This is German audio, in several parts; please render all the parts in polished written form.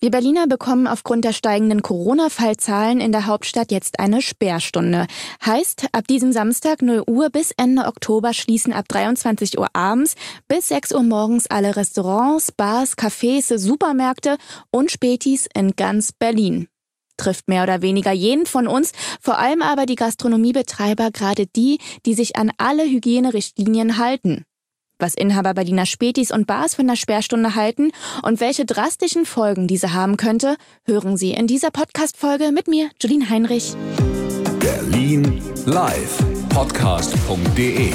Wir Berliner bekommen aufgrund der steigenden Corona-Fallzahlen in der Hauptstadt jetzt eine Sperrstunde. Heißt, ab diesem Samstag 0 Uhr bis Ende Oktober schließen ab 23 Uhr abends bis 6 Uhr morgens alle Restaurants, Bars, Cafés, Supermärkte und Spätis in ganz Berlin. Trifft mehr oder weniger jeden von uns, vor allem aber die Gastronomiebetreiber, gerade die, die sich an alle Hygienerichtlinien halten. Was Inhaber Berliner Spätis und Bars von der Sperrstunde halten und welche drastischen Folgen diese haben könnte, hören Sie in dieser Podcast-Folge mit mir, Julien Heinrich. Berlin live, podcast.de.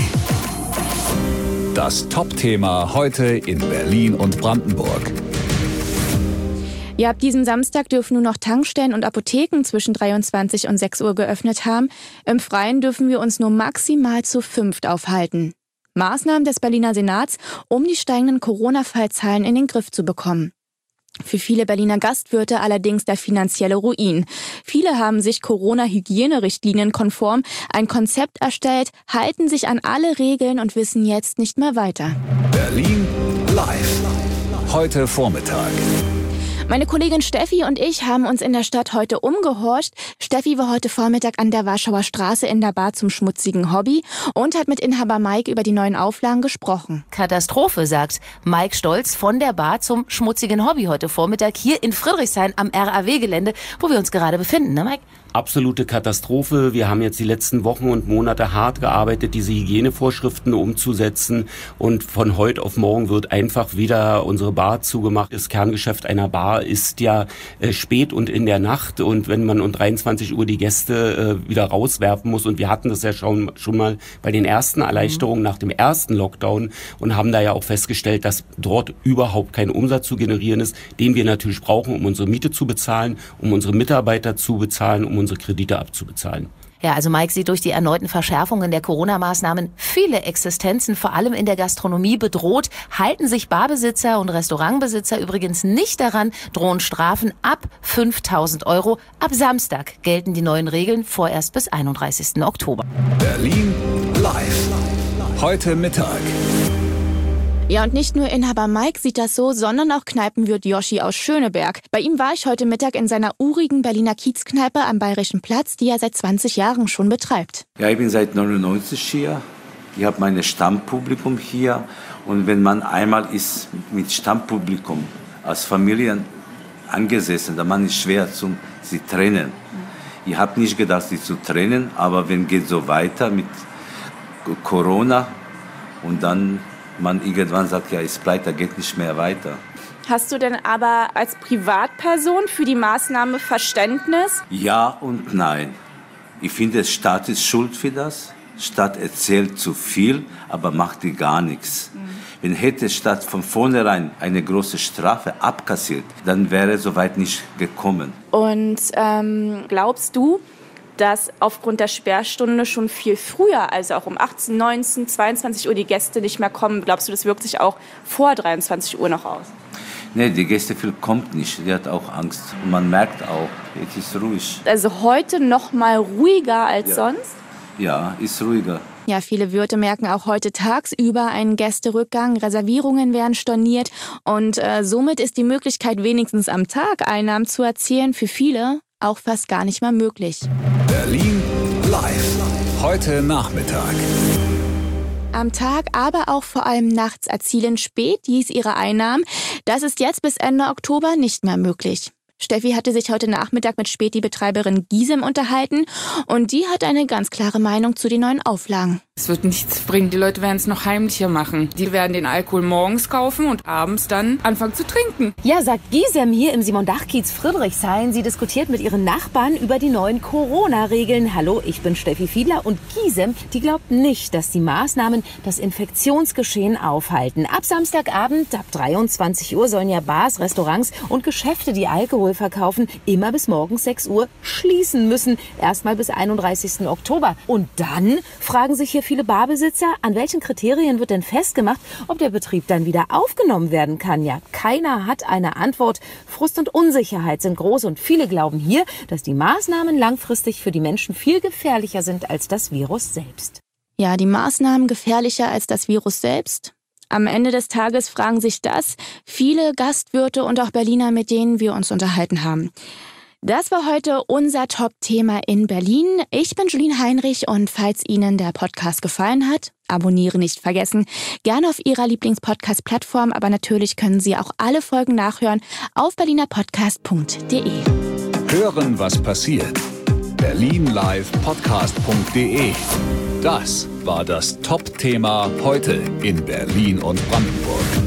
Das Top-Thema heute in Berlin und Brandenburg. Ja, ab diesem Samstag dürfen nur noch Tankstellen und Apotheken zwischen 23 und 6 Uhr geöffnet haben. Im Freien dürfen wir uns nur maximal zu 5 aufhalten. Maßnahmen des Berliner Senats, um die steigenden Corona-Fallzahlen in den Griff zu bekommen. Für viele Berliner Gastwirte allerdings der finanzielle Ruin. Viele haben sich Corona-Hygienerichtlinien konform ein Konzept erstellt, halten sich an alle Regeln und wissen jetzt nicht mehr weiter. Berlin live. Heute Vormittag. Meine Kollegin Steffi und ich haben uns in der Stadt heute umgehorcht. Steffi war heute Vormittag an der Warschauer Straße in der Bar zum schmutzigen Hobby und hat mit Inhaber Mike über die neuen Auflagen gesprochen. Katastrophe, sagt Mike Stolz von der Bar zum schmutzigen Hobby heute Vormittag hier in Friedrichshain am RAW-Gelände, wo wir uns gerade befinden, ne Mike? Absolute Katastrophe. Wir haben jetzt die letzten Wochen und Monate hart gearbeitet, diese Hygienevorschriften umzusetzen. Und von heute auf morgen wird einfach wieder unsere Bar zugemacht. Das Kerngeschäft einer Bar ist ja spät und in der Nacht. Und wenn man um 23 Uhr die Gäste wieder rauswerfen muss, und wir hatten das ja schon mal bei den ersten Erleichterungen nach dem ersten Lockdown und haben da ja auch festgestellt, dass dort überhaupt kein Umsatz zu generieren ist, den wir natürlich brauchen, um unsere Miete zu bezahlen, um unsere Mitarbeiter zu bezahlen, um unsere Kredite abzubezahlen. Ja, also Mike sieht durch die erneuten Verschärfungen der Corona-Maßnahmen viele Existenzen, vor allem in der Gastronomie, bedroht. Halten sich Barbesitzer und Restaurantbesitzer übrigens nicht daran, drohen Strafen ab 5.000 €. Ab Samstag gelten die neuen Regeln, vorerst bis 31. Oktober. Berlin live. Heute Mittag. Ja, und nicht nur Inhaber Mike sieht das so, sondern auch Kneipenwirt Joschi aus Schöneberg. Bei ihm war ich heute Mittag in seiner urigen Berliner Kiezkneipe am Bayerischen Platz, die er seit 20 Jahren schon betreibt. Ja, ich bin seit 99 hier. Ich habe mein Stammpublikum hier. Und wenn man einmal ist mit Stammpublikum als Familien angesessen, dann man ist schwer sie trennen. Ich habe nicht gedacht, sie zu trennen, aber wenn geht so weiter mit Corona und dann man irgendwann sagt, ja, ist pleite, geht nicht mehr weiter. Hast du denn aber als Privatperson für die Maßnahme Verständnis? Ja und nein. Ich finde, der Staat ist schuld für das. Der Staat erzählt zu viel, aber macht die gar nichts. Wenn hätte der Staat von vornherein eine große Strafe abkassiert, dann wäre es soweit nicht gekommen. Und glaubst du, dass aufgrund der Sperrstunde schon viel früher, also auch um 18, 19, 22 Uhr die Gäste nicht mehr kommen? Glaubst du, das wirkt sich auch vor 23 Uhr noch aus? Nee, die Gäste viel kommt nicht. Die hat auch Angst. Und man merkt auch, es ist ruhig. Also heute noch mal ruhiger als sonst? Ja, ist ruhiger. Ja, viele Wirte merken auch heute tagsüber einen Gästerückgang. Reservierungen werden storniert. Und somit ist die Möglichkeit, wenigstens am Tag Einnahmen zu erzielen, für viele auch fast gar nicht mehr möglich. Berlin live. Heute Nachmittag. Am Tag, aber auch vor allem nachts erzielen Spätis ihre Einnahmen. Das ist jetzt bis Ende Oktober nicht mehr möglich. Steffi hatte sich heute Nachmittag mit Späti-Betreiberin Gisem unterhalten und die hat eine ganz klare Meinung zu den neuen Auflagen. Es wird nichts bringen, die Leute werden es noch heimlicher machen. Die werden den Alkohol morgens kaufen und abends dann anfangen zu trinken. Ja, sagt Gisem hier im Simon-Dach-Kiez Friedrichshain. Sie diskutiert mit ihren Nachbarn über die neuen Corona-Regeln. Hallo, ich bin Steffi Fiedler und Gisem, die glaubt nicht, dass die Maßnahmen das Infektionsgeschehen aufhalten. Ab Samstagabend, ab 23 Uhr sollen ja Bars, Restaurants und Geschäfte, die Alkohol verkaufen, immer bis morgens 6 Uhr schließen müssen. Erstmal bis 31. Oktober. Und dann fragen sich hier viele Barbesitzer, an welchen Kriterien wird denn festgemacht, ob der Betrieb dann wieder aufgenommen werden kann? Ja, keiner hat eine Antwort. Frust und Unsicherheit sind groß und viele glauben hier, dass die Maßnahmen langfristig für die Menschen viel gefährlicher sind als das Virus selbst. Ja, die Maßnahmen gefährlicher als das Virus selbst? Am Ende des Tages fragen sich das viele Gastwirte und auch Berliner, mit denen wir uns unterhalten haben. Das war heute unser Top-Thema in Berlin. Ich bin Julien Heinrich und falls Ihnen der Podcast gefallen hat, abonnieren nicht vergessen. Gerne auf Ihrer Lieblingspodcast-Plattform, aber natürlich können Sie auch alle Folgen nachhören auf berlinerpodcast.de. Hören, was passiert. berlinlivepodcast.de. Das war das Top-Thema heute in Berlin und Brandenburg.